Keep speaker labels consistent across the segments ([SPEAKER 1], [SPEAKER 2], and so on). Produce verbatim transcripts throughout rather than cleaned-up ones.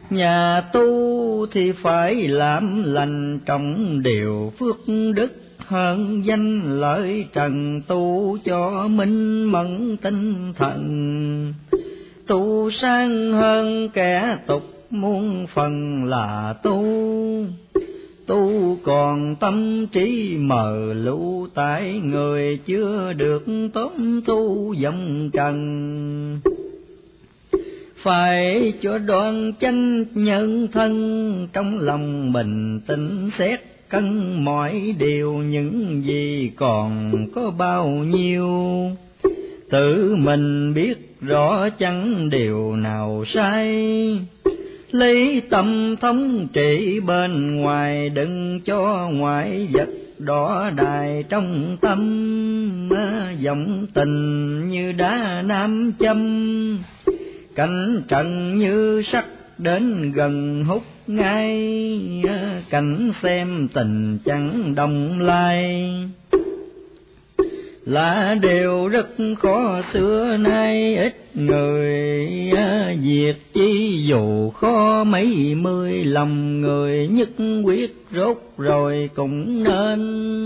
[SPEAKER 1] Nhà tu thì phải làm lành trọng điều phước đức, hơn danh lợi trần tu cho minh mẫn tinh thần. Tu sang hơn kẻ tục muôn phần là tu, tu còn tâm trí mờ lũ tại người chưa được tốt tu vọng trần. Phải cho đoan chánh nhân thân, trong lòng bình tĩnh xét cân mọi điều, những gì còn có bao nhiêu. Tự mình biết rõ chẳng điều nào sai, lấy tâm thống trị bên ngoài, đừng cho ngoại vật đỏ đài trong tâm. Vọng tình như đá nam châm, cảnh trần như sắc đến gần hút ngay. Cảnh xem tình chẳng đồng lai, là điều rất khó xưa nay. Ít người việc chi dù khó mấy mươi, lòng người nhất quyết rốt rồi cũng nên.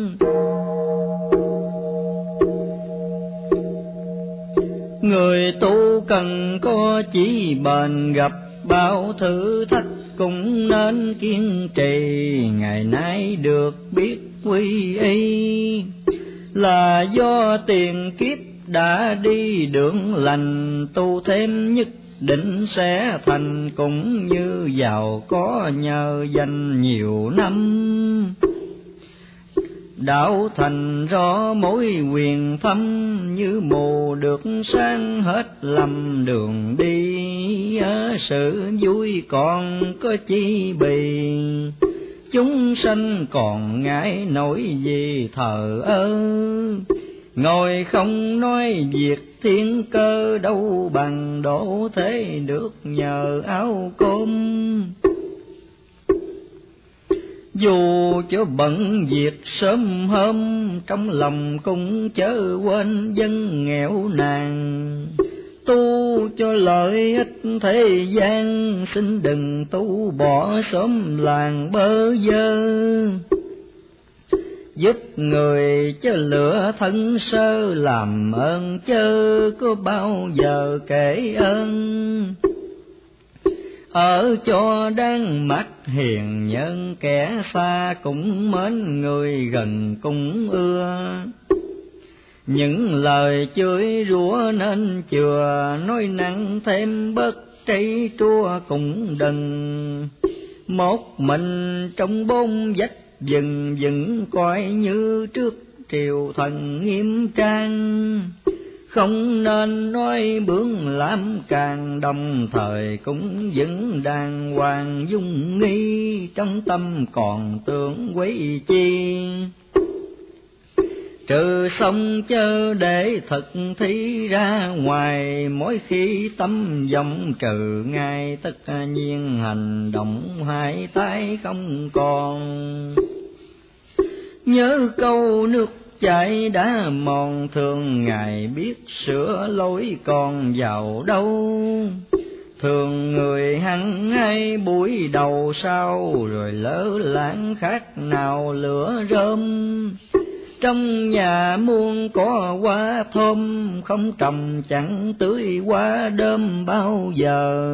[SPEAKER 1] Người tu cần có chí bền, gặp bao thử thách cũng nên kiên trì. Ngày nay được biết quy y, là do tiền kiếp đã đi đường lành. Tu thêm nhất định sẽ thành, cũng như giàu có nhờ dành nhiều năm. Đạo thành rõ mối quyền thâm, như mù được sáng hết lầm đường đi. Sự vui còn có chi bì, chúng sanh còn ngại nổi gì thờ ơ. Ngồi không nói việc thiên cơ, đâu bằng đổ thế được nhờ áo cơm. Dù cho bận việc sớm hôm, trong lòng cũng chớ quên dân nghèo nàn. Tu cho lợi ích thế gian, xin đừng tu bỏ xóm làng bơ vơ. Giúp người cho lửa thân sơ, làm ơn chớ có bao giờ kể ơn. Ở cho đang mắt hiền nhân, kẻ xa cũng mến, người gần cũng ưa. Những lời chửi rủa nên chừa, nói năng thêm bất tri trua cũng đừng. Một mình trong bốn vách dừng dừng, coi như trước triều thần nghiêm trang. Không nên nói bướng làm càng, đồng thời cũng vững đàng hoàng dung nghi. Trong tâm còn tưởng quấy chi, trừ xong chớ để thực thi ra ngoài. Mỗi khi tâm vọng trừ ngay, tất nhiên hành động hai tay không còn. Nhớ câu nước chảy đã mòn, thường ngày biết sửa lối còn vào đâu. Thường người hăng hay buổi đầu sau, rồi lỡ lãng khác nào lửa rơm. Trong nhà muôn có hoa thơm, không trồng chẳng tưới hoa đơm bao giờ.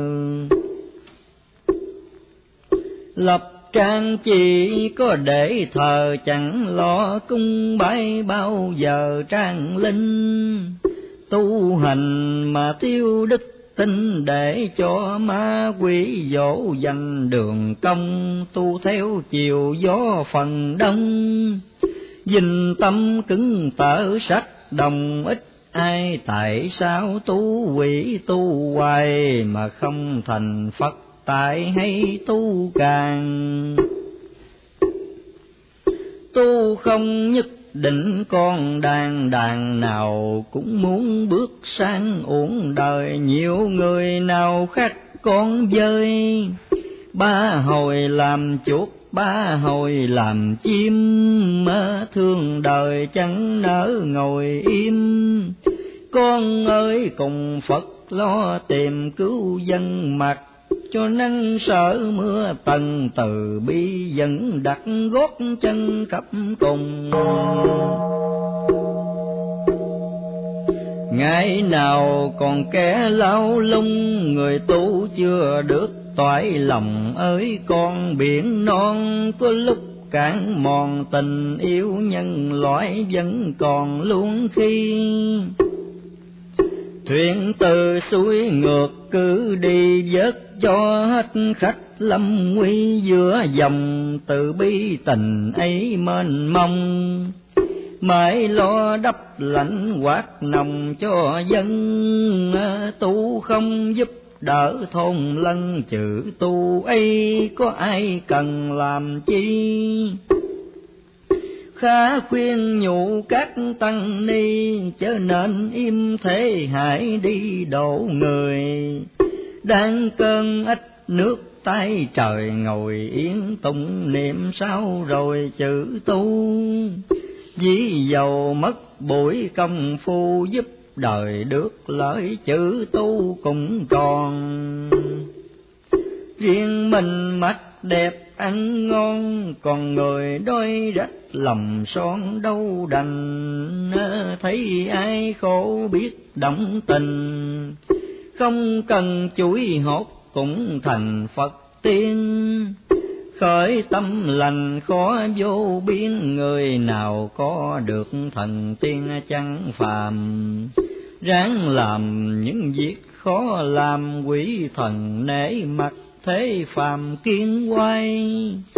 [SPEAKER 1] Lập trang chỉ có để thờ, chẳng lo cung bái bao giờ trang linh. Tu hành mà tiêu đức tin, để cho ma quỷ dỗ dành đường công. Tu theo chiều gió phần đông, dình tâm cứng tở sách đồng. Ít ai tại sao tu quỷ tu hoài, mà không thành Phật tại hay tu càng. Tu không nhất định con đàn, đàn nào cũng muốn bước sang uổng đời. Nhiều người nào khác con dơi, ba hồi làm chuột ba hồi làm chim. Mơ thương đời chẳng nỡ ngồi im, con ơi cùng Phật lo tìm cứu dân, mặc cho nắng sợ mưa tần, từ bi dẫn đặt gót chân khắp cùng. Ngày nào còn kẻ lao lung, người tu chưa được toại lòng ơi con biển non. Có lúc cạn mòn tình yêu nhân loại vẫn còn luôn khi. Thuyền từ suối ngược cứ đi vớt cho hết khách lâm nguy, giữa dòng từ bi tình ấy mênh mông. Mãi lo đắp lạnh quạt nồng cho dân, tu không giúp đỡ thôn lân, chữ tu ấy có ai cần làm chi. Khá khuyên nhủ các tăng ni, chớ nên im thế hãy đi độ người. Đang cơn ách nước tay trời, ngồi yên tụng niệm sao rồi chữ tu. Ví dầu mất buổi công phu, giúp đời được lợi chữ tu cũng còn. Riêng mình mắt đẹp ăn ngon, còn người đôi rách lòng son đâu đành. Thấy ai khổ biết động tình, không cần chuỗi hốt cũng thành Phật tiên. Khởi tâm lành khó vô biên, người nào có được thần tiên chẳng phàm. Ráng làm những việc khó làm, quỷ thần nể mặt thế phàm kiên quay.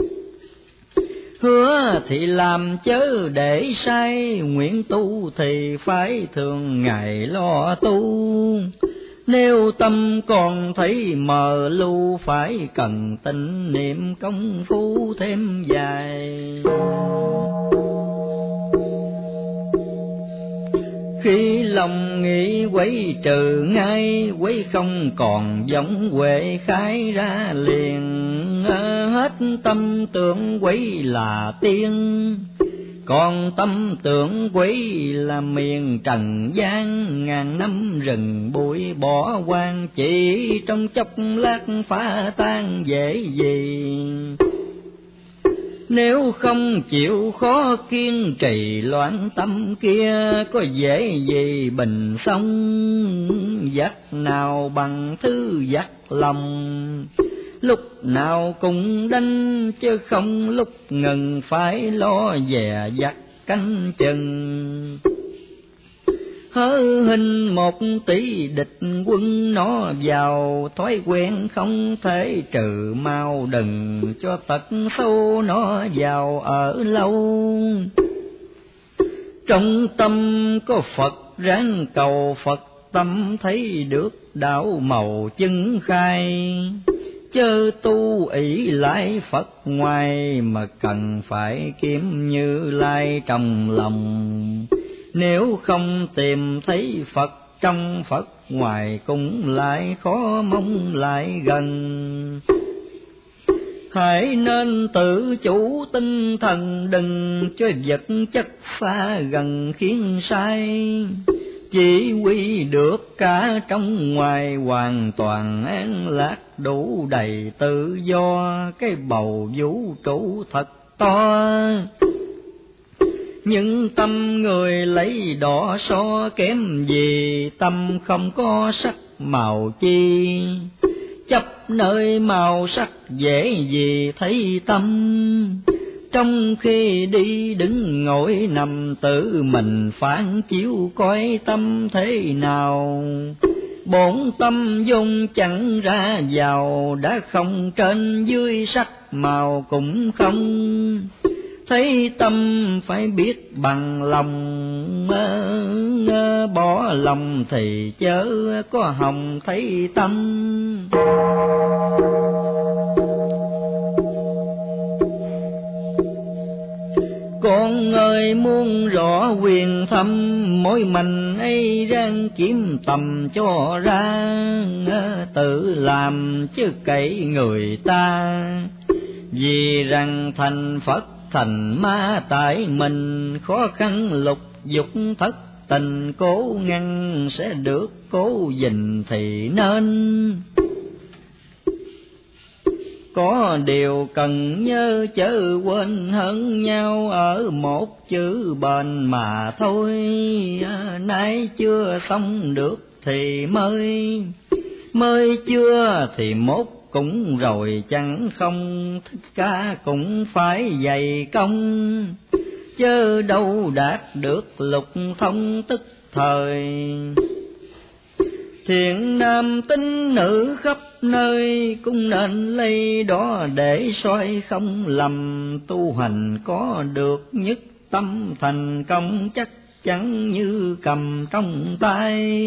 [SPEAKER 1] Hứa thì làm chớ để sai, nguyện tu thì phải thường ngày lo tu. Nếu tâm còn thấy mờ lu, phải cần tịnh niệm công phu thêm dài. Khi lòng nghĩ quấy trừ ngay, quấy không còn giống huệ khai ra liền. Hết tâm tưởng quấy là tiên, còn tâm tưởng quấy là miền trần gian. Ngàn năm rừng bụi bỏ hoang, chỉ trong chốc lát phá tan dễ gì. Nếu không chịu khó kiên trì loạn tâm kia, có dễ gì bình sống. Dắt nào bằng thứ dắt lòng, lúc nào cũng đánh chứ không lúc ngừng phải lo dè dặt canh chừng. Hớ hình một tỷ địch quân nó vào, thói quen không thể trừ mau, đừng cho tật sâu nó vào ở lâu. Trong tâm có Phật ráng cầu Phật, tâm thấy được đạo màu chứng khai. Chớ tu ỷ lại Phật ngoài, mà cần phải kiếm Như Lai trong lòng. Nếu không tìm thấy Phật trong Phật ngoài, cũng lại khó mong lại gần. Hãy nên tự chủ tinh thần, đừng cho vật chất xa gần khiến sai. Chỉ quy được cả trong ngoài, hoàn toàn an lạc đủ đầy tự do. Cái bầu vũ trụ thật to, nhưng tâm người lấy đỏ so kém gì. Tâm không có sắc màu chi, chấp nơi màu sắc dễ gì thấy tâm. Trong khi đi đứng ngồi nằm, tự mình phản chiếu coi tâm thế nào. Bổn tâm dung chẳng ra vào, đã không trên dưới sắc màu cũng không. Thấy tâm phải biết bằng lòng, bỏ lòng thì chớ có hòng thấy tâm. Con ơi muốn rõ quyền thâm, mỗi mình ấy ráng kiếm tầm cho ra. Tự làm chứ cậy người ta, vì rằng thành Phật thành ma tại mình. Khó khăn lục dục thất tình, cố ngăn sẽ được cố gìn thì nên. có điều cần nhớ chớ quên hơn nhau ở một chữ bền mà thôi. Nay chưa xong được thì mới, mới chưa thì mốt cũng rồi chẳng không, thích ca cũng phải dày công, chớ đâu đạt được lục thông tức thời. Thiện nam tín nữ khắp nơi cũng nên lấy đó để soi không lầm, tu hành có được nhất tâm thành công chắc chắn như cầm trong tay.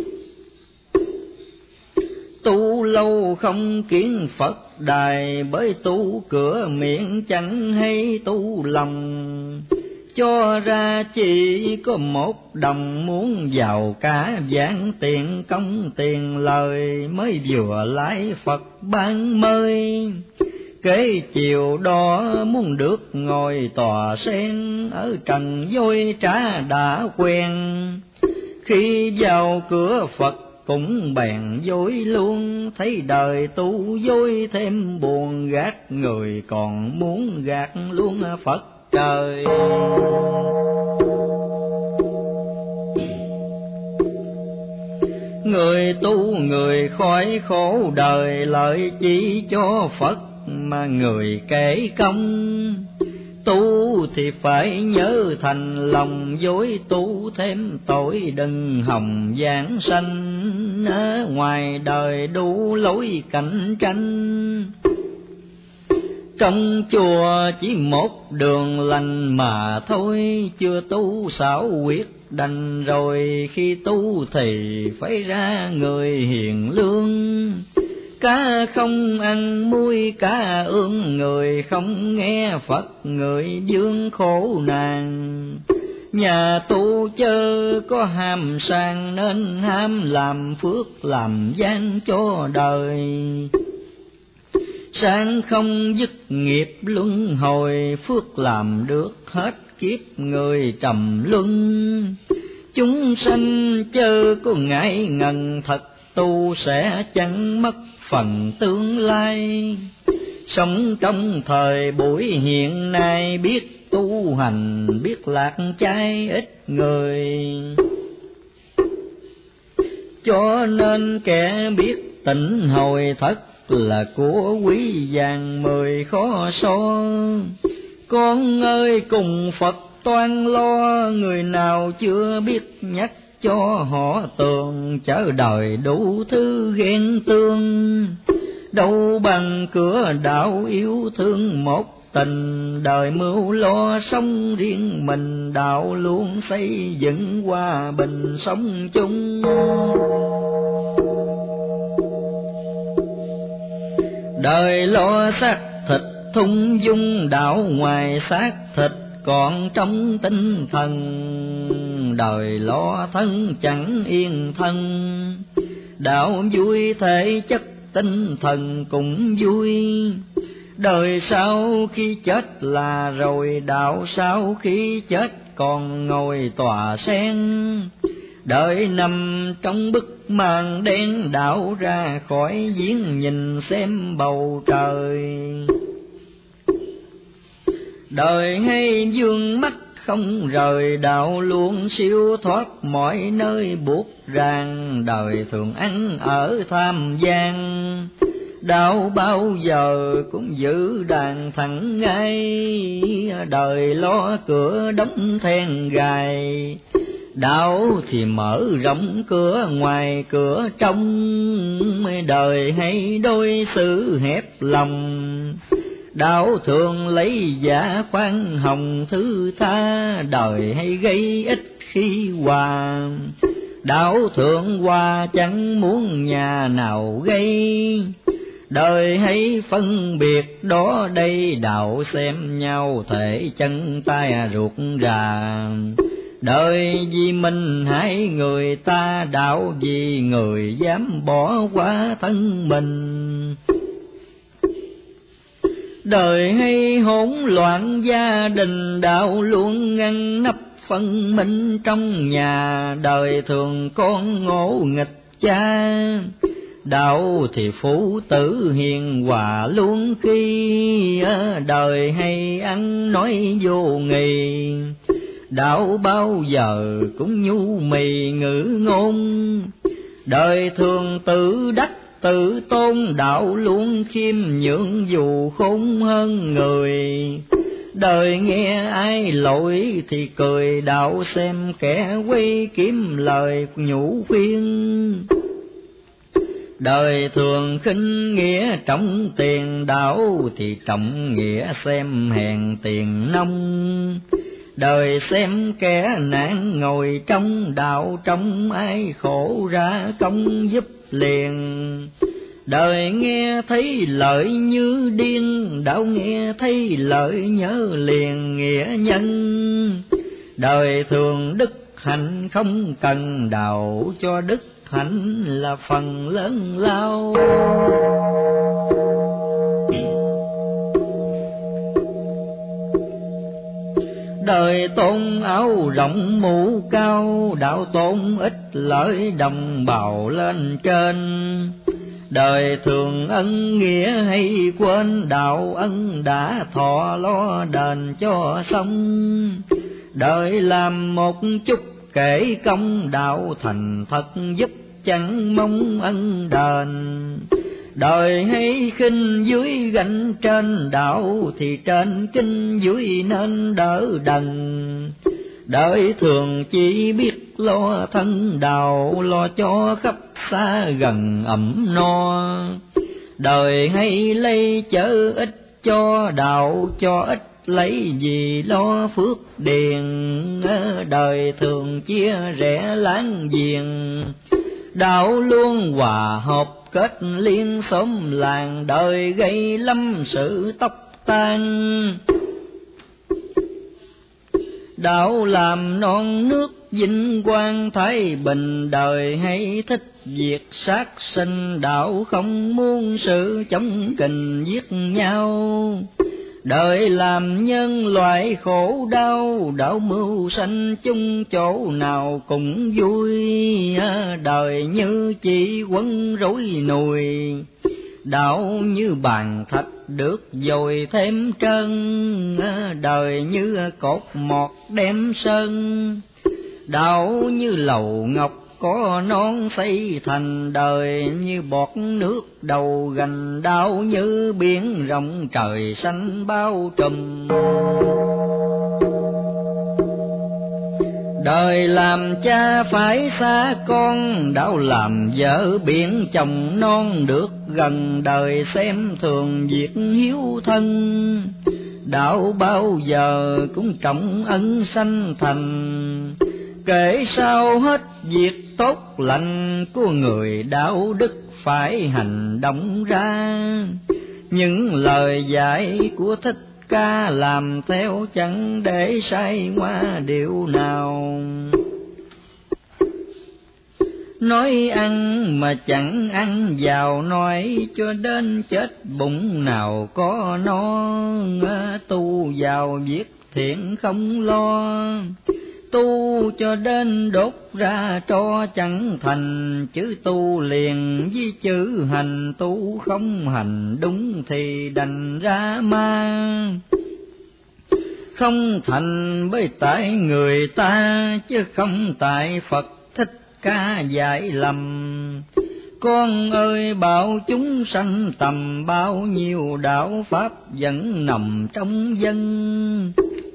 [SPEAKER 1] Tu lâu không kiến Phật đài, bởi tu cửa miệng chẳng hay tu lòng, cho ra chỉ có một đồng, muốn giàu cả vạn tiền công tiền lời, mới vừa lái Phật ban mơi. Kế chiều đó muốn được ngồi tòa sen, ở trần dối trá đã quen, khi vào cửa Phật cũng bèn dối luôn, thấy đời tu dối thêm buồn, gạt người còn muốn gạt luôn Phật trời. Người tu người khỏi khổ đời, lợi chỉ cho Phật mà người kể công. Tu thì phải nhớ thành lòng, dối tu thêm tội đừng hòng giảng sanh, ở ngoài đời đủ lối cạnh tranh. Trong chùa chỉ một đường lành mà thôi, chưa tu xảo quyết đành rồi, khi tu thì phải ra người hiền lương. Cá không ăn muối cá ương, người không nghe Phật người dương khổ nạn. Nhà tu chớ có ham sang, nên ham làm phước làm gian cho đời. Sang không dứt nghiệp luân hồi, phước làm được hết kiếp người trầm luân. Chúng sanh chớ có ngại ngần, thật tu sẽ chẳng mất phần tương lai. Sống trong thời buổi hiện nay, biết tu hành biết lạc chay ít người. Cho nên kẻ biết tịnh hồi thật là của quý vàng mười khó so. Con ơi cùng Phật toan lo, người nào chưa biết nhắc cho họ tường, chớ đời đủ thứ ghen tương. Đâu bằng cửa đạo yêu thương một tình, đời mưu lo sống riêng mình, đạo luôn xây dựng hòa bình sống chung. Đời lo xác thịt thung dung, đạo ngoài xác thịt còn trong tinh thần. Đời lo thân chẳng yên thân, đạo vui thể chất tinh thần cũng vui. Đời sau khi chết là rồi, đạo sau khi chết còn ngồi tòa sen. Đời nằm trong bức màn đen, đạo ra khỏi giếng nhìn xem bầu trời. Đời hay dương mắt không rời, đạo luôn siêu thoát mọi nơi buộc ràng. Đời thường ăn ở tham gian, đạo bao giờ cũng giữ đàn thẳng ngay. Đời lo cửa đóng then gài, đạo thì mở rộng cửa ngoài cửa trong. Đời hay đối xử hẹp lòng, đạo thường lấy giả khoan hồng thứ tha. Đời hay gây ích khi hòa, đạo thượng hòa chẳng muốn nhà nào gây. Đời hay phân biệt đó đây, đạo xem nhau thể chân tay ruột rà. Đời vì mình hại người ta, đạo vì người dám bỏ qua thân mình. Đời hay hỗn loạn gia đình, đạo luôn ngăn nắp phân minh trong nhà. Đời thường con ngỗ nghịch cha, đạo thì phụ tử hiền hòa luôn khi, đời hay ăn nói vô nghị. Đạo bao giờ cũng nhu mì ngữ ngôn, đời thường tự đắc tự tôn. Đạo luôn khiêm nhượng dù khôn hơn người, đời nghe ai lỗi thì cười. Đạo xem kẻ quay kiếm lời nhủ khuyên, đời thường khinh nghĩa trọng tiền. Đạo thì trọng nghĩa xem hèn tiền nông, đời xem kẻ nạn ngồi trong. Đạo trong ai khổ ra công giúp liền, đời nghe thấy lợi như điên. Đạo nghe thấy lợi nhớ liền nghĩa nhân, đời thường đức hạnh không cần. Đạo cho đức hạnh là phần lớn lao. Đời tôn áo rộng mũ cao, đạo tôn ít lợi đồng bào lên trên. Đời thường ân nghĩa hay quên, đạo ân đã thọ lo đền cho xong. Đời làm một chút kể công, đạo thành thật giúp chẳng mong ân đền. Đời hay khinh dưới gánh trên, đạo thì trên kinh dưới nên đỡ đần. Đời thường chỉ biết lo thân, đạo lo cho khắp xa gần ẩm no. Đời hay lấy chớ ít cho, đạo cho ít lấy gì lo phước điền. Đời thường chia rẽ láng giềng, đạo luôn hòa hợp kết liên xóm làng. Đời gây lâm sự tóc tan, đạo làm non nước vinh quang thái bình. Đời hay thích việc sát sinh, đạo không muốn sự chống kình giết nhau. Đời làm nhân loại khổ đau, đạo mưu sanh chung chỗ nào cũng vui. Đời như chỉ quấn rối nùi, đạo như bàn thạch được dồi thêm trơn. Đời như cột mọt đem sơn, đạo như lầu ngọc có non xây thành. Đời như bọt nước đầu gành, đạo như biển rộng trời xanh bao trùm. Đời làm cha phải xa con, đạo làm vợ biển chồng non được gần. Đời xem thường việc hiếu thân, đạo bao giờ cũng trọng ân sanh thành. Kể sao hết việc tốt lành của người, đạo đức phải hành động ra. Những lời dạy của Thích Ca làm theo, chẳng để sai qua điều nào. Nói ăn mà chẳng ăn vào, nói cho đến chết bụng nào có no. Tu vào việc thiện không lo, tu cho đến đốt ra tro chẳng thành. Chữ tu liền với chữ hành, tu không hành đúng thì đành ra ma. Không thành bởi tại người ta, chứ không tại Phật Thích Ca dạy lầm. Con ơi bảo chúng sanh tầm, bao nhiêu đạo pháp vẫn nằm trong dân.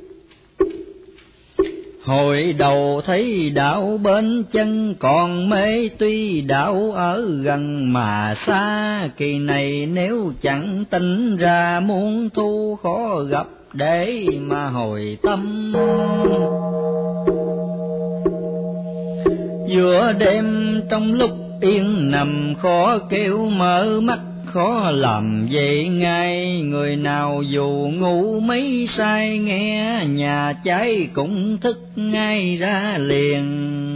[SPEAKER 1] Hồi đầu thấy đạo bên chân còn mê, tuy đạo ở gần mà xa. Kỳ này nếu chẳng tỉnh ra, muốn tu khó gặp để mà hồi tâm. Giữa đêm trong lúc yên nằm, khó kêu mở mắt khó làm vậy ngay. Người nào dù ngủ mấy say, nghe nhà cháy cũng thức ngay ra liền.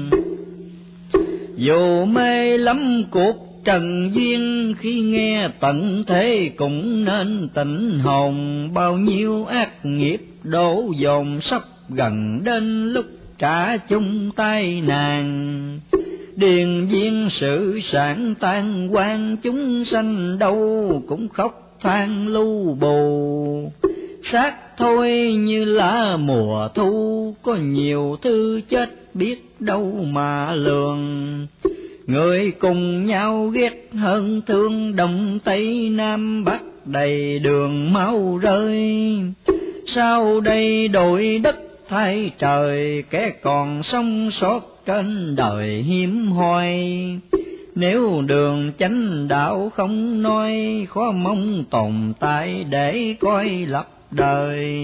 [SPEAKER 1] Dù mê lắm cuộc trần duyên, khi nghe tận thế cũng nên tỉnh hồn. Bao nhiêu ác nghiệp đổ dồn, sắp gần đến lúc trả chung tay nàng. điền viên sự sản tan quan, chúng sanh đâu cũng khóc than lu bù. Xác thôi như lá mùa thu, có nhiều thứ chết biết đâu mà lường. Người cùng nhau ghét hơn thương, đông tây nam bắc đầy đường máu rơi. Sau đây đổi đất thay trời, kẻ còn sống sót trên đời hiếm hoi. Nếu đường chánh đạo không nói, khó mong tồn tại để coi lập đời.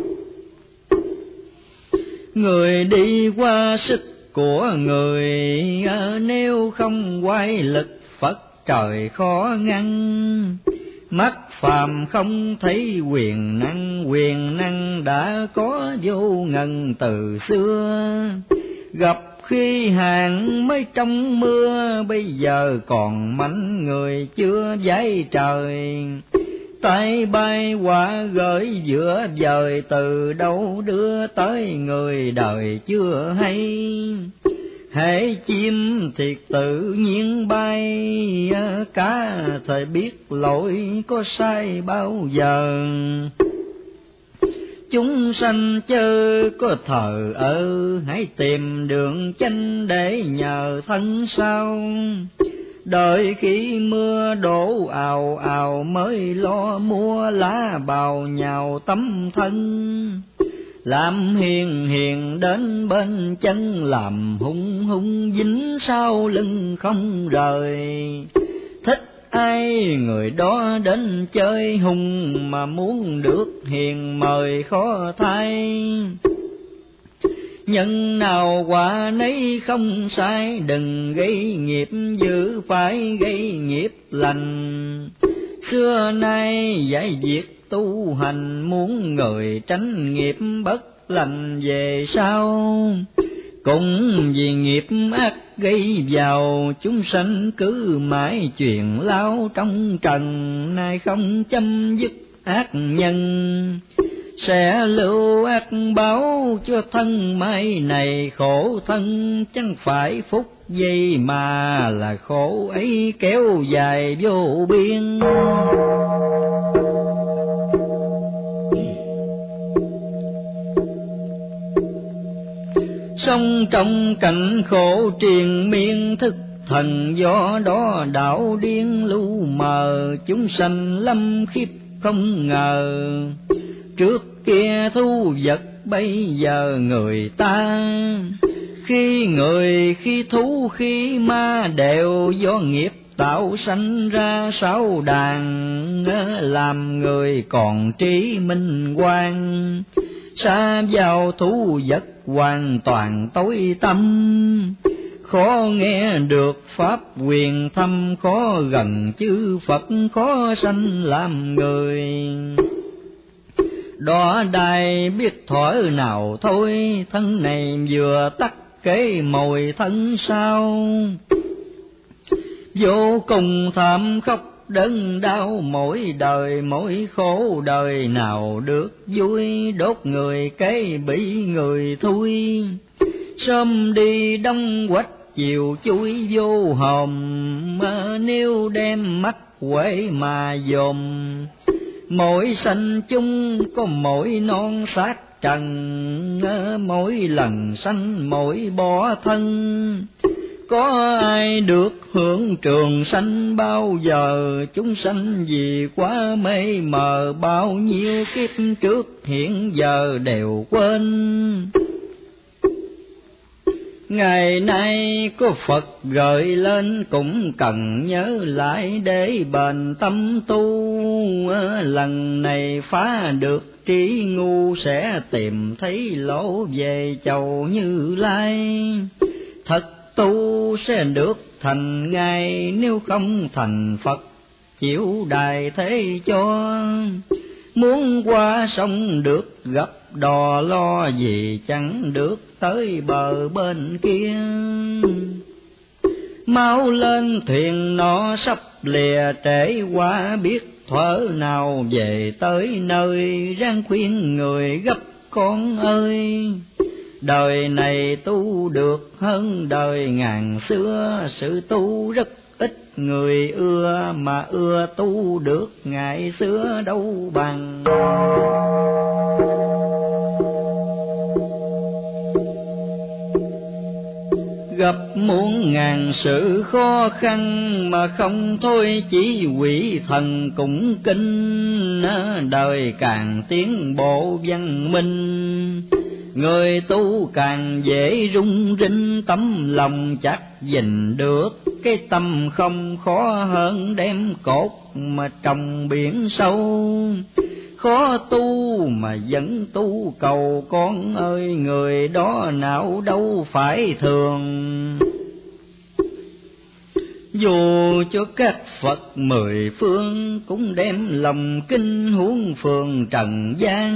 [SPEAKER 1] Người đi qua sức của người, nếu không quay lực Phật trời khó ngăn. Mắt phàm không thấy quyền năng, quyền năng đã có vô ngần từ xưa. Gặp khi hàng mới trong mưa, bây giờ còn mảnh người chưa dãy trời. Tay bay quả gửi giữa dời, từ đâu đưa tới người đời chưa hay. Hễ chim thì tự nhiên bay, cá thời biết lỗi có sai bao giờ. Chúng sanh chớ có thờ ơ, hãy tìm đường chánh để nhờ thân sau. Đợi khi mưa đổ ào ào, mới lo mua lá bào nhào tấm thân. Làm hiền hiền đến bên chân, làm hung hung dính sau lưng không rời. Thích ai người đó đến chơi hùng, mà muốn được hiền mời khó thay. Nhân nào quả nấy không sai, đừng gây nghiệp dữ phải gây nghiệp lành. Xưa nay giải việc tu hành, muốn người tránh nghiệp bất lành về sau. Cũng vì nghiệp ác gây vào, chúng sanh cứ mãi chuyện lao trong trần. Nay không chấm dứt ác nhân, sẽ lưu ác báo cho thân mai này. Khổ thân chẳng phải phúc giây, mà là khổ ấy kéo dài vô biên. Sống trong cảnh khổ triền miên, thức thần do đó đạo điên lu mờ. Chúng sanh lâm khiếp không ngờ, trước kia thu vật bây giờ người ta. Khi người khi thú khi ma, đều do nghiệp tạo sanh ra sáu đàn. Làm người còn trí minh quang, xa vào thú vật hoàn toàn tối tâm. Khó nghe được pháp quyền thâm, khó gần chư Phật, khó sanh làm người. Đó đài biết thuở nào thôi, thân này vừa tắt kế mồi thân sau. Vô cùng thảm khóc đớn đau, mỗi đời mỗi khổ đời nào được vui. Đốt người kế bị người thui, sớm đi đông quách chiều chui vô hòm. Nếu đem mắt quẩy mà dòm, mỗi sanh chung có mỗi non xác trần. Mỗi lần sanh mỗi bỏ thân, có ai được hưởng trường sanh bao giờ. Chúng sanh vì quá mê mờ, bao nhiêu kiếp trước hiện giờ đều quên. Ngày nay có Phật gợi lên, cũng cần nhớ lại để bền tâm tu. Lần này phá được trí ngu, sẽ tìm thấy lỗ về chầu Như Lai. Thật tu sẽ được thành ngay, nếu không thành Phật chịu đài thế cho. Muốn qua sông được gặp đò, lo gì chẳng được tới bờ bên kia. Mau lên thuyền nó sắp lìa, trễ quá biết thuở nào về tới nơi. Ráng khuyên người gấp con ơi, Đời này tu được hơn đời ngàn xưa, sự tu rất ít người ưa, mà ưa tu được ngày xưa đâu bằng. Gặp muôn ngàn sự khó khăn mà không thôi chỉ quỷ thần cũng kinh, đời càng tiến bộ văn minh, người tu càng dễ rung rinh, tấm lòng chắc gìn được cái tâm không khó hơn đem cột mà trồng biển sâu. Khó tu mà vẫn tu cầu con ơi, người đó nào đâu phải thường. Dù cho các Phật mười phương cũng đem lòng kinh huống phường trần gian,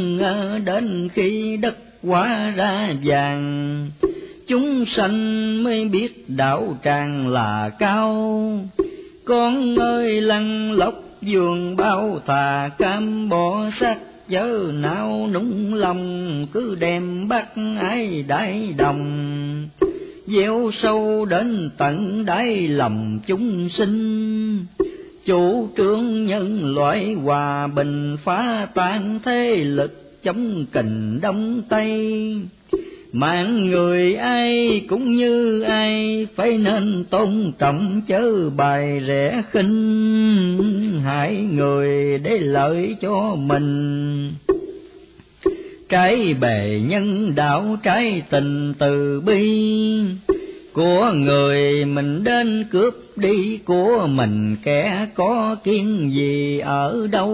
[SPEAKER 1] đến khi đất hóa ra vàng, chúng sanh mới biết đạo tràng là cao. Con ơi lăn lóc vườn bao thà cam bỏ sắc, chớ nào núng lòng cứ đem bắt ái đại đồng, gieo sâu đến tận đáy lòng chúng sinh. Chủ trương nhân loại hòa bình, phá tan thế lực chống kình đông tây. Mạng người ai cũng như ai, phải nên tôn trọng chớ bài rẻ khinh, hại người để lợi cho mình. Trái bề nhân đạo, trái tình từ bi của người mình đến cướp đi của mình, kẻ có kiên gì ở đâu,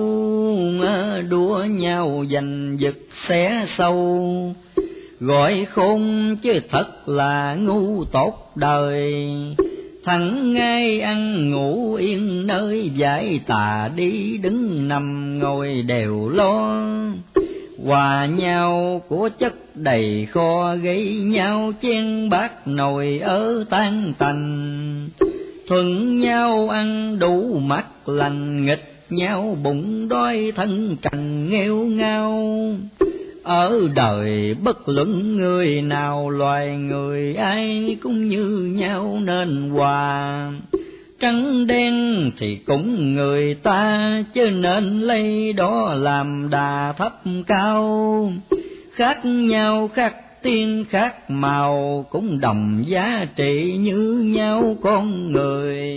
[SPEAKER 1] đua nhau giành giật xé sâu. Gọi khôn chứ thật là ngu tốt đời, thằng ngay ăn ngủ yên nơi giải tà, đi đứng nằm ngồi đều lo. Hòa nhau của chất đầy kho, gây nhau chen bát nồi ở tan tành. Thuận nhau ăn đủ mắt lành, nghịch nhau bụng đói thân trần nghèo ngao. Ở đời bất luận người nào, loài người ai cũng như nhau nên hòa. Trắng đen thì cũng người ta, chứ nên lấy đó làm đà thấp cao. Khác nhau khác tiên khác màu, cũng đồng giá trị như nhau con người.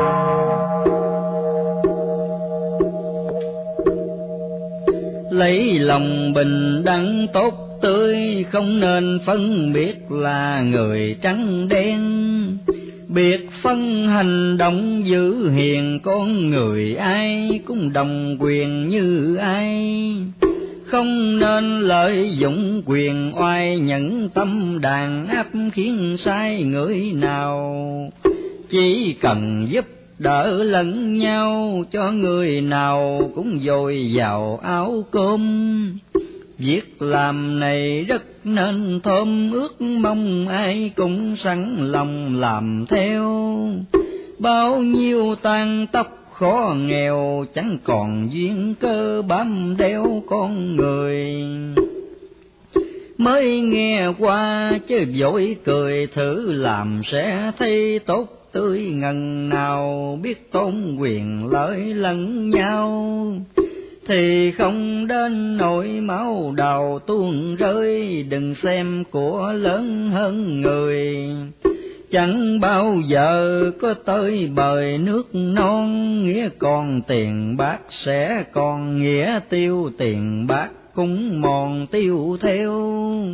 [SPEAKER 1] Lấy lòng bình đẳng tốt tươi, không nên phân biệt là người trắng đen. Biệt phân hành động giữ hiền, con người ai cũng đồng quyền như ai. Không nên lợi dụng quyền oai, nhận tâm đàn áp khiến sai người nào. Chỉ cần giúp đỡ lẫn nhau, cho người nào cũng dồi dào áo cơm. Việc làm này rất nên thơm, ước mong ai cũng sẵn lòng làm theo. Bao nhiêu tàn tóc khó nghèo, chẳng còn duyên cơ bám đeo con người. Mới nghe qua chứ vội cười, thử làm sẽ thấy tốt tươi ngần nào. Biết tôn quyền lợi lẫn nhau, thì không đến nỗi máu đầu tuôn rơi. Đừng xem của lớn hơn người, chẳng bao giờ có tới bời nước non. Nghĩa còn tiền bạc sẽ còn nghĩa tiêu, tiền bạc cũng mòn tiêu theo.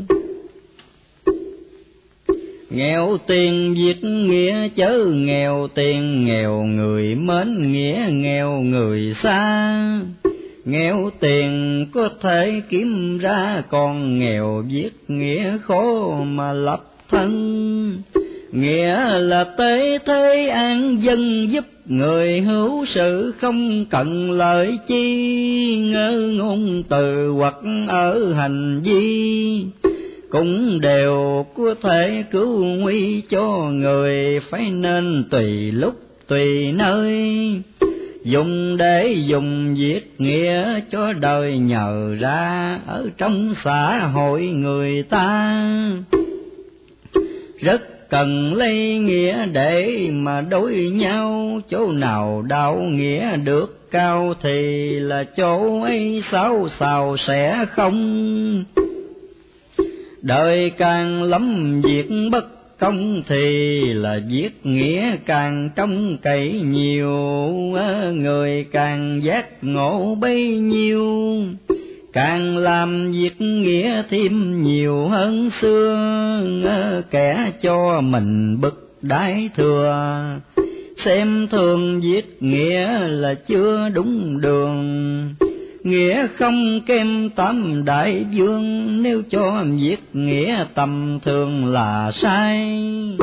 [SPEAKER 1] Nghèo tiền việc nghĩa chớ nghèo tiền, nghèo người mến nghĩa nghèo người xa. Nghèo tiền có thể kiếm ra, còn nghèo viết nghĩa khó mà lập thân. Nghĩa là tế thế an dân, giúp người hữu sự không cần lợi chi. Ngỡ ngôn từ hoặc ở hành vi, cũng đều có thể cứu nguy cho người. Phải nên tùy lúc tùy nơi, dùng để dùng việc nghĩa cho đời nhờ ra ở trong xã hội người ta. Rất cần lấy nghĩa để mà đối nhau, chỗ nào đạo nghĩa được cao thì là chỗ ấy xáo xào sẽ không. Đời càng lắm việc bất công thì là việc nghĩa càng trông cậy nhiều, người càng giác ngộ bấy nhiêu, càng làm việc nghĩa thêm nhiều hơn xưa, kẻ cho mình bực đái thừa, xem thường việc nghĩa là chưa đúng đường. Nghĩa không kém tám đại vương, nếu cho việc nghĩa tầm thường là sai.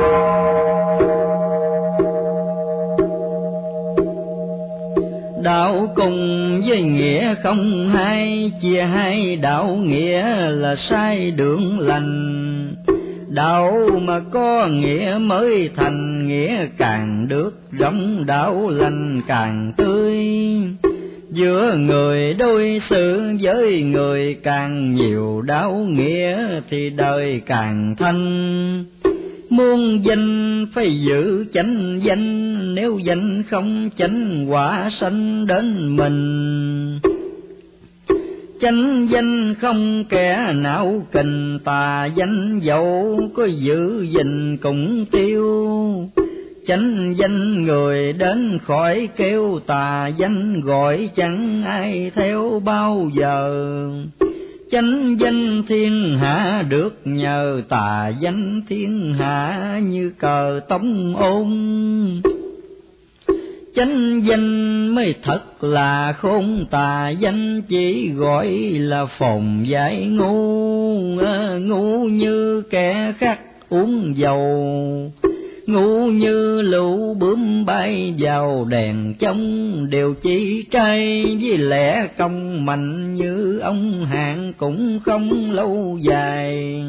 [SPEAKER 1] Đạo cùng với nghĩa không hai, chia hai đạo nghĩa là sai đường lành. Đạo mà có nghĩa mới thành, nghĩa càng được rộng đạo lành càng tươi. Giữa người đối xử với người càng nhiều đạo nghĩa thì đời càng thanh. Muôn danh phải giữ chánh danh, nếu danh không chánh quả sanh đến mình. Chánh danh không kẻ nào kình, tà danh dẫu có giữ gìn cũng tiêu. Chánh danh người đến khỏi kêu, tà danh gọi chẳng ai theo bao giờ. Chánh danh thiên hạ được nhờ, tà danh thiên hạ như cờ tống ôn. Chánh danh mới thật là khôn, tà danh chỉ gọi là phồn giải ngu. Ngu như kẻ khác uống dầu, ngu như lũ bướm bay vào đèn trông, đều chỉ trai với lẽ công mạnh như ông hạng cũng không lâu dài.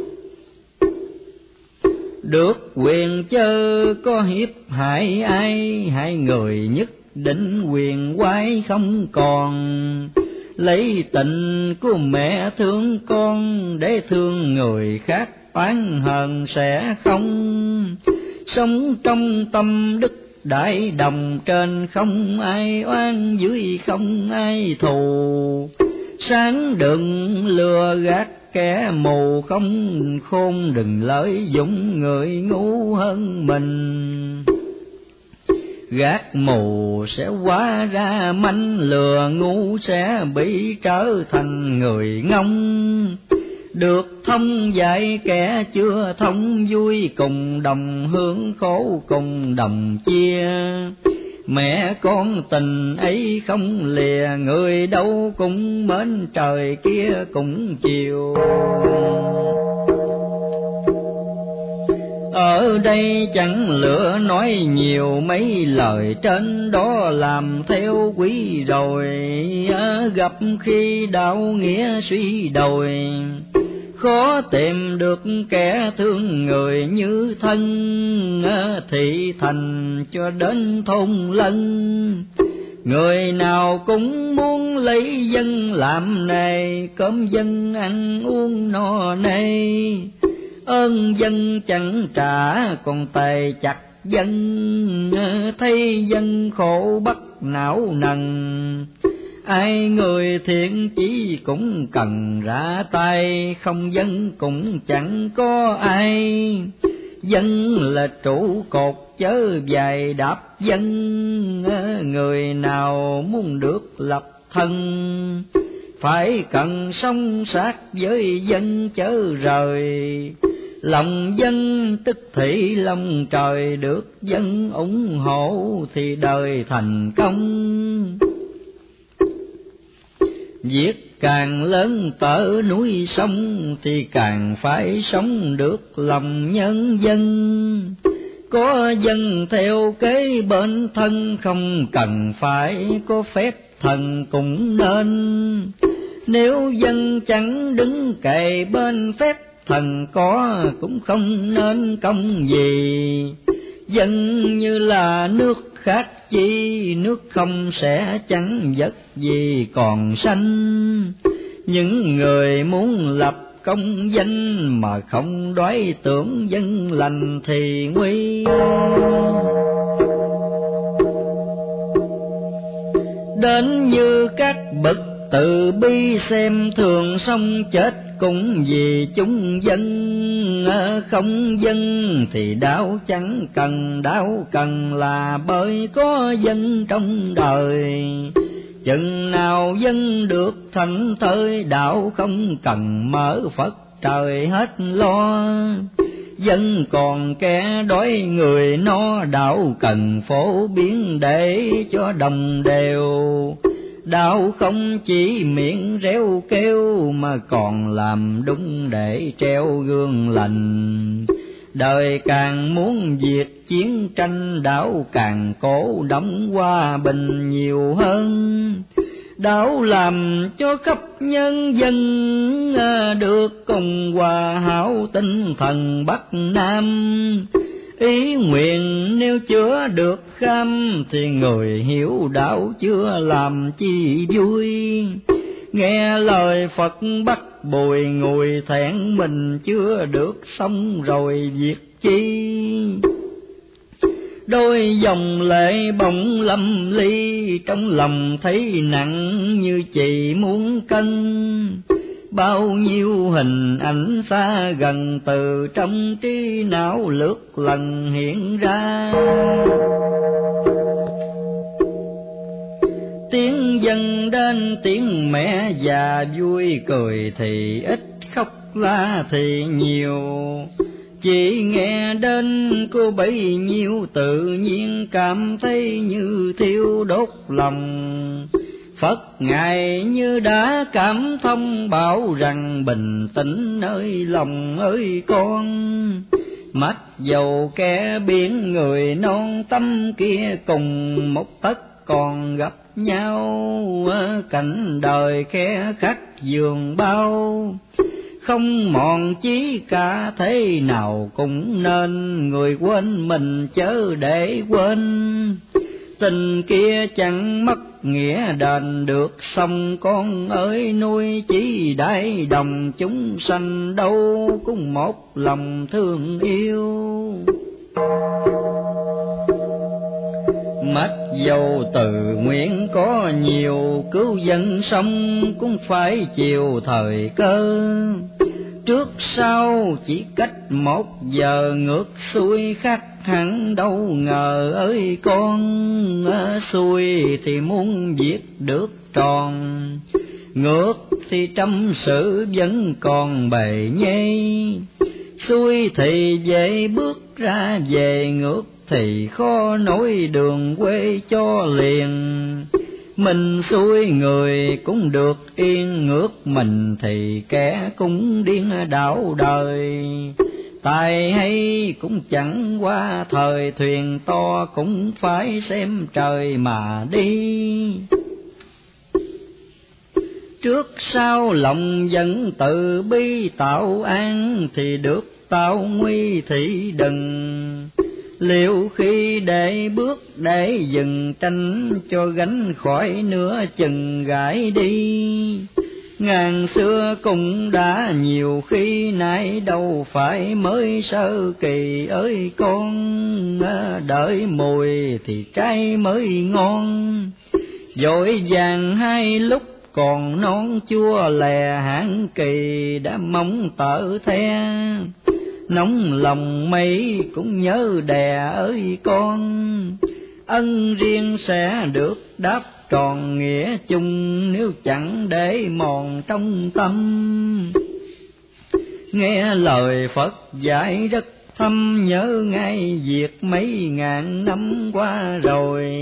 [SPEAKER 1] Được quyền chớ có hiếp hại ai, hại người nhất định quyền quái không còn. Lấy tình của mẹ thương con, để thương người khác oán hờn sẽ không. Sống trong tâm đức đại đồng, trên không ai oan, dưới không ai thù. Sáng đừng lừa gạt kẻ mù, không khôn đừng lợi dụng người ngu hơn mình. Gạt mù sẽ hóa ra manh, lừa ngu sẽ bị trở thành người ngông. Được thông dạy kẻ chưa thông, vui cùng đồng hướng, khổ cùng đồng chia. Mẹ con tình ấy không lìa, người đâu cũng mến trời kia cũng chiều. Ở đây chẳng lựa nói nhiều, mấy lời trên đó làm theo quý rồi. Gặp khi đạo nghĩa suy đồi, khó tìm được kẻ thương người như thân. Thị thành cho đến thôn lân, người nào cũng muốn lấy dân làm nề, cơm dân ăn uống no nê. Ơn dân chẳng trả, còn tề chặt dân, thấy dân khổ bắt não nần. Ai người thiện chí cũng cần ra tay, không dân cũng chẳng có ai. Dân là trụ cột chớ dài đạp dân, người nào muốn được lập thân, phải cần sống sát với dân chớ rời. Lòng dân tức thị lòng trời, được dân ủng hộ thì đời thành công. Việc càng lớn tở núi sông, thì càng phải sống được lòng nhân dân. Có dân theo kế bên thân, không cần phải có phép thần cũng nên. Nếu dân chẳng đứng kề bên, phép thần có cũng không nên công gì. Dân như là nước khác chi, nước không sẽ chẳng vật gì còn sanh. Những người muốn lập công danh mà không đoái tưởng dân lành thì nguy. Đến như các bậc từ bi xem thường sống chết cũng vì chúng dân. Không dân thì đạo chẳng cần, đạo cần là bởi có dân trong đời. Chừng nào dân được thành thơi, đạo không cần mở Phật trời hết lo. Dân còn kẻ đói người no, đạo cần phổ biến để cho đồng đều. Đạo không chỉ miệng réo kêu mà còn làm đúng để treo gương lành. Đời càng muốn diệt chiến tranh, đạo càng cổ động hòa bình nhiều hơn. Đạo làm cho khắp nhân dân được cùng hòa hảo tinh thần Bắc Nam. Ý nguyện nếu chưa được kham thì người hiểu đạo chưa làm chi vui. Nghe lời Phật bắt bồi ngồi thẹn mình chưa được xong rồi việc chi. Đôi dòng lệ bỗng lâm ly, trong lòng thấy nặng như chỉ muốn cân. Bao nhiêu hình ảnh xa gần từ trong trí não lướt lần hiện ra. Tiếng dân đến tiếng mẹ già vui cười thì ít, khóc la thì nhiều. Chỉ nghe đến cô bấy nhiêu tự nhiên cảm thấy như thiêu đốt lòng. Phật Ngài như đã cảm thông bảo rằng bình tĩnh ơi lòng ơi con. Mặc dầu kẻ biển người non tâm kia cùng một tất còn gặp nhau. Cảnh đời khe khắc giường bao, không mòn chí cả thế nào cũng nên. Người quên mình chớ để quên, tình kia chẳng mất nghĩa đền được. Xong con ơi nuôi chỉ đại đồng chúng sanh, đâu cũng một lòng thương yêu. Mặc dầu từ nguyện có nhiều, cứu dân sống cũng phải chịu thời cơ. Trước sau chỉ cách một giờ, ngược xuôi khác hẳn đâu ngờ ơi con. Xuôi thì muốn viết được tròn, ngược thì trăm sự vẫn còn bề nhây. Xuôi thì dễ bước ra về, ngược thì khó nối đường quê cho liền. Mình xuôi người cũng được yên, ngược mình thì kẻ cũng điên đảo đời. Tài hay cũng chẳng qua thời, thuyền to cũng phải xem trời mà đi. Trước sau lòng dân từ bi tạo an, thì được tạo nguy thì đừng. Liệu khi để bước để dừng tranh, cho gánh khỏi nửa chừng gãi đi. Ngàn xưa cũng đã nhiều khi, nay đâu phải mới sơ kỳ ơi con. Đợi mùi thì trái mới ngon, vội vàng hai lúc còn non chua lè. Hãng kỳ đã mong tở the, nóng lòng mấy cũng nhớ đè ơi con. Ân riêng sẽ được đáp tròn nghĩa chung, nếu chẳng để mòn trong tâm. Nghe lời Phật dạy rất thâm, nhớ ngay việc mấy ngàn năm qua rồi.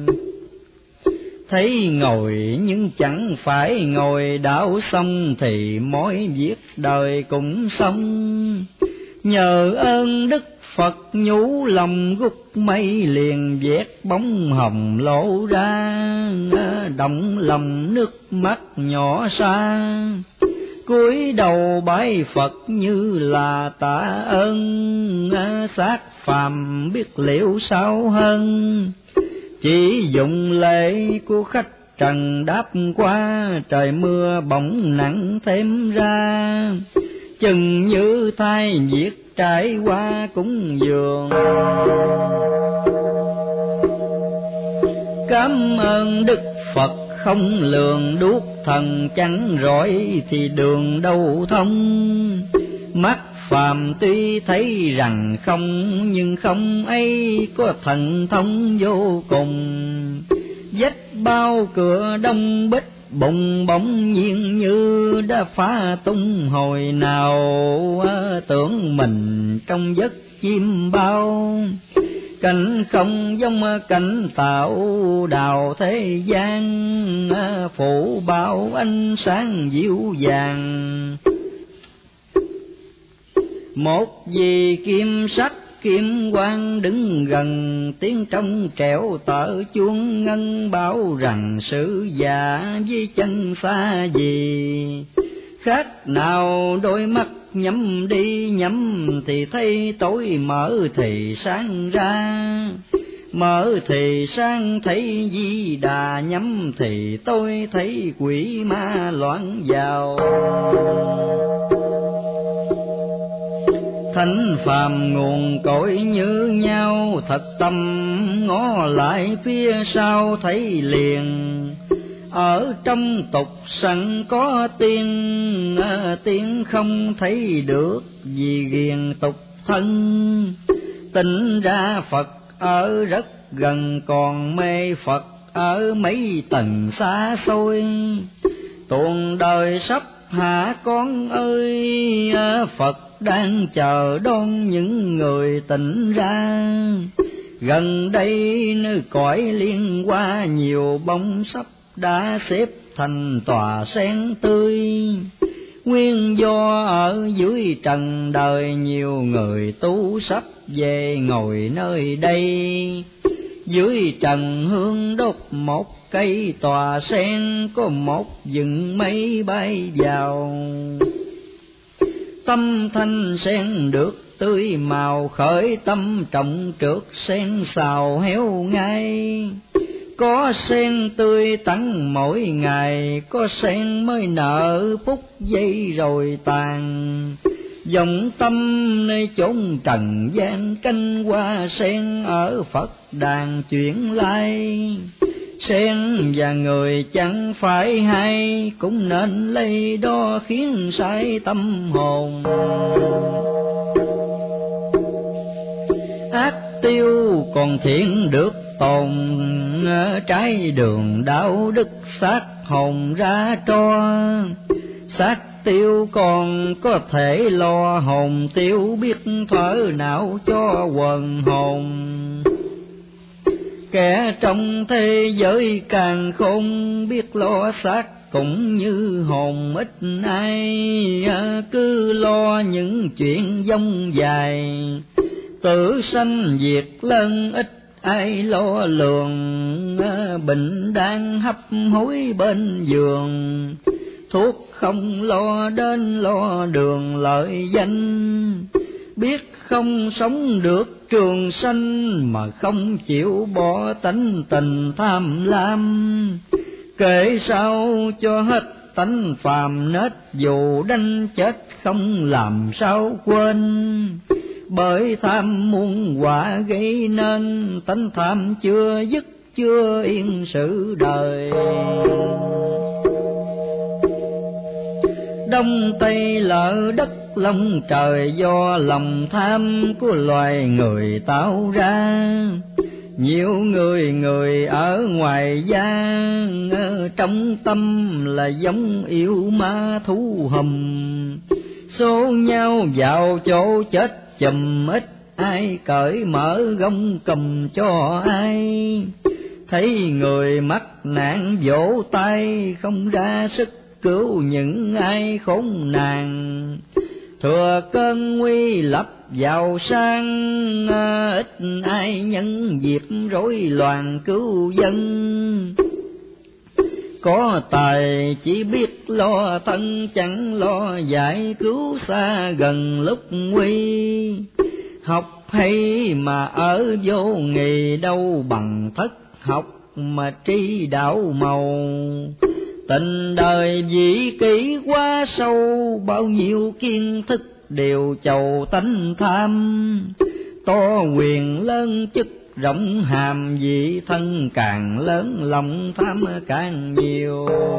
[SPEAKER 1] Thấy ngồi nhưng chẳng phải ngồi, đạo xong thì mỗi việc đời cũng xong. Nhờ ơn Đức Phật nhủ lòng gút mây, liền vét bóng hồng lộ ra. Động lòng nước mắt nhỏ xa, cúi đầu bái Phật như là tạ ơn. Xác phàm biết liệu sao hơn, chỉ dụng lễ của khách trần đáp qua, trời mưa bỗng nặng thêm ra, chừng như thai việc trải qua cúng dường. Cảm ơn Đức Phật không lường, đuốc thần chẳng rọi thì đường đâu thông. Mắt phàm tuy thấy rằng không, nhưng không ấy có thần thông vô cùng. Vách bao cửa đông bích, bụng bỗng nhiên như đã phá tung hồi nào. Tưởng mình trong giấc chim bao, cảnh không giống cảnh tạo đào thế gian. Phủ bao ánh sáng dịu dàng, một vì kim sắc kim quang đứng gần, tiếng trong trẻo tở chuông ngân báo rằng sự già với chân xa gì. Khác nào đôi mắt nhắm đi nhắm thì thấy tối, mở thì sáng ra, mở thì sáng thấy Di Đà, nhắm thì tôi thấy quỷ ma loạn vào. Thánh phàm nguồn cội như nhau, thật tâm ngó lại phía sau thấy liền. Ở trong tục sẵn có tiên, tiên không thấy được vì ghiền tục thân. Tỉnh ra Phật ở rất gần, còn mê Phật ở mấy tầng xa xôi. Tuồng đời sắp hạ con ơi, Phật đang chờ đón những người tỉnh ra. Gần đây nơi cõi liên hoa, nhiều bông sắp đã xếp thành tòa sen tươi. Nguyên do ở dưới trần đời, nhiều người tu sắp về ngồi nơi đây. Dưới trần hương đốt một cây tòa sen, có một vừng mây bay vào. Tâm thanh sen được tươi màu, khởi tâm trọng trượt sen xào héo ngay. Có sen tươi tắn mỗi ngày, có sen mới nở phút giây rồi tàn. Dòng tâm nơi chốn trần gian, canh hoa sen ở Phật đàn chuyển lai. Sen và người chẳng phải hay, cũng nên lấy đó khiến sai tâm hồn. Ác tiêu còn thiện được tồn, trái đường đạo đức xác hồn ra tro. Xác tiêu còn có thể lo, hồn tiêu biết thở não cho quần hồn. Kẻ trong thế giới càng khôn, biết lo xác cũng như hồn, ít ai cứ lo những chuyện dông dài. Tử sanh diệt lân, ít ai lo lường, bệnh đang hấp hối bên giường. Thuốc không lo đến lo đường lợi danh, biết không sống được trường sanh, mà không chịu bỏ tánh tình tham lam. Kể sao cho hết tánh phàm nết, dù đánh chết không làm sao quên. Bởi tham muôn quả gây nên, tánh tham chưa dứt chưa yên sự đời. Đông tây lỡ đất long trời, do lòng tham của loài người tạo ra. Nhiều người người ở ngoài gian, trong tâm là giống yêu ma thú hầm. Xô nhau vào chỗ chết chùm, ít ai cởi mở gông cầm cho ai. Thấy người mắc nạn vỗ tay, không ra sức cứu những ai khốn nạn. Thừa cơn nguy lập giàu sang, ít ai nhân dịp rối loạn cứu dân. Có tài chỉ biết lo thân, chẳng lo giải cứu xa gần lúc nguy. Học hay mà ở vô nghì, đâu bằng thất học mà tri đạo màu. Tình đời vĩ kỷ quá sâu, bao nhiêu kiến thức đều chầu tánh tham. To quyền lớn chức rộng hàm, vị thân càng lớn lòng tham càng nhiều.